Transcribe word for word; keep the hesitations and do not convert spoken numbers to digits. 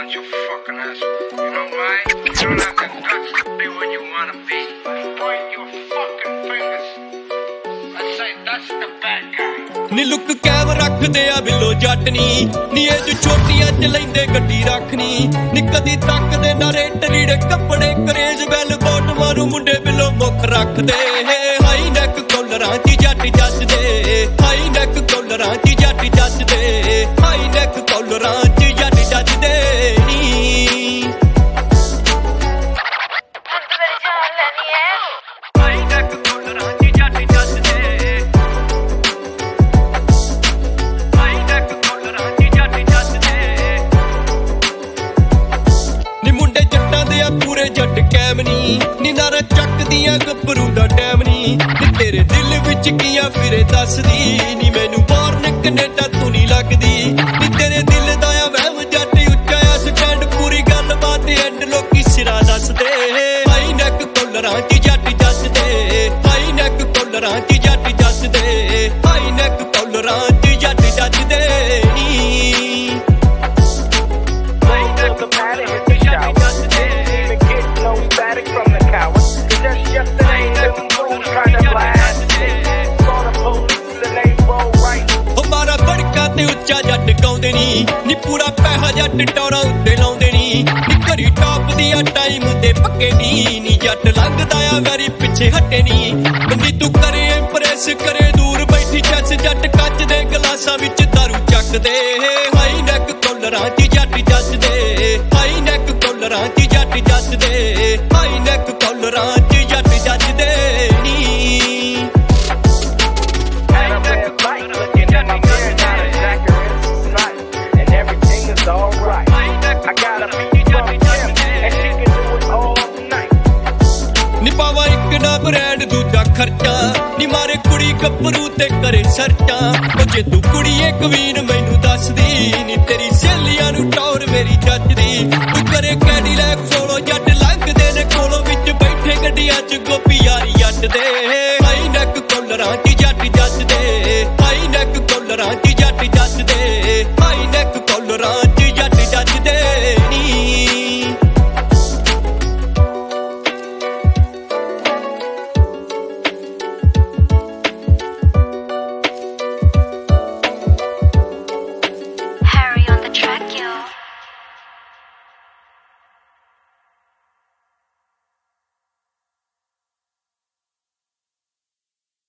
bunch of fucking assholes. You know why? You don't have the guts to be what you wanna be. Point your fucking fingers. Let's say that's the bad guy. ਨੀ look calm ਰੱਖਦੇ ਆ ਬਿੱਲੋ ਜੱਟ ਨੀ ਨੀ ਇਹ ਜੋ ਛੋਟੀਆਂ ਚ ਲੈਂਦੇ ਗੱਡੀ ਰੱਖਣੀ ਨੀ ਕਦੀ ਤੱਕਦੇ ਨਾ ਰੇਟ ਰੀੜੇ ਕੱਪੜੇ ਕਰੇਜ ਬੈਲ ਬੋਟ ਮਾਰੂ ਮੁੰਡੇ ਬਿੱਲੋ ਮੁੱਖ ਰੱਖਦੇ ਹਾਈ ਨੈਕ ਕੋਲਰਾਂ ਚ ਜੱਟ ਜੱਜਦੇ ਹਾਈ ਨੈਕ ਕੋਲਰਾਂ ਚ ਜੱਟ ਜੱਜਦੇ ਹਾਈ ਨੈਕ ਕੋਲਰਾਂ ਚ ਜੱਟ ਜੱਜਦੇ ਨੀ ਹਾਈ ਨੈਕ ਕੋਲਰਾਂ ਚ ਜੱਟ ਜੱਜਦੇ ਪੂਰੇ ਜੱਟ ਕੈਮ ਨੀ ਨੀ ਨਾਰਾ ਚੱਕਦੀਆਂ ਗੱਭਰੂ ਦਾ ਟੈਮ ਨੀ ਨੀ ਤੇਰੇ ਦਿਲ ਵਿੱਚ ਕੀਆ ਫਿਰੇ ਦੱਸਦੀ ਨੀ ਮੈਨੂੰ ਬਾਰਨ ਕਨੇਡਾ ਤੂੰ ਨੀ ਲੱਗਦੀ ਨੀ ਤੇਰੇ ਦਿਲ ਦਾ ਆ ਵਹਿਮ ਜੱਟ ਉੱਚਾ ਆ ਸਟੈਂਡ ਪੂਰੀ ਗੱਲ ਬਾਤ ਐਂਡ ਲੋਕੀ ਸਿਰਾ ਦੱਸਦੇ ਹਾਈ ਨੈਕ ਕੋਲਰਾਂ ਚ ਜੱਟ ਜੱਜਦੇ ਹਾਈ ਨੈਕ ਕੋਲਰਾਂ ਚ ਜੱਟ ਜੱਜਦੇ ਹਾਈ ਨੈਕ ਕੋਲਰਾਂ ਚ ਜੱਟ ਜੱਜਦੇ ਨੀ ਉੱਚਾ ਜੱਟ ਗਾਉਂਦੇ ਨੀ ਨੀ ਪੂਰਾ ਪੈਸਾ ਜੱਟ ਟੌਰਾਂ ਉੱਤੇ ਲਾਉਂਦੇ ਨੀ ਨੀ ਘਰੀ ਟਾਪ ਦੀ ਆ ਟਾਈਮ ਤੇ ਪੱਕੇ ਨੀ ਨੀ ਜੱਟ ਲੱਗਦਾ ਆ ਵੈਰੀ ਪਿੱਛੇ ਹਟੇ ਨੀ ਬੰਦੀ ਤੂੰ ਕਰੇ ਇੰਪ੍ਰੈਸ ਕਰੇ ਦੂਰ ਬੈਠੀ ਚੱਸ ਜੱਟ ਕੱਚ ਦੇ ਗਲਾਸਾਂ ਵਿੱਚ ਦਾਰੂ ਚੱਕਦੇ ਹਾਈ ਨੈਕ ਕੋਲਰਾਂ ਚ ਜੱਟ ਜੱਜਦੇ ਹਾਈ ਨੈਕ ਕੋਲਰਾਂ ਚ ਜੱਟ ਜੱਜਦੇ ਹਾਈ ਨੈਕ ਕੋਲਰਾਂ ਚ ਜੱਟ ਜੱਜਦੇ ਨੀ ਬ੍ਰੈਂਡ ਦੂਜਾ ਖਰਚਾ ਨੀ ਮਾਰੇ ਕੁੜੀ ਗੱਭਰੂ ਤੇ ਕਰੇ ਸਰਚਾਂ ਉਹ ਜੇ ਤੂੰ ਕੁੜੀ ਏ ਕਵੀਨ ਮੈਨੂੰ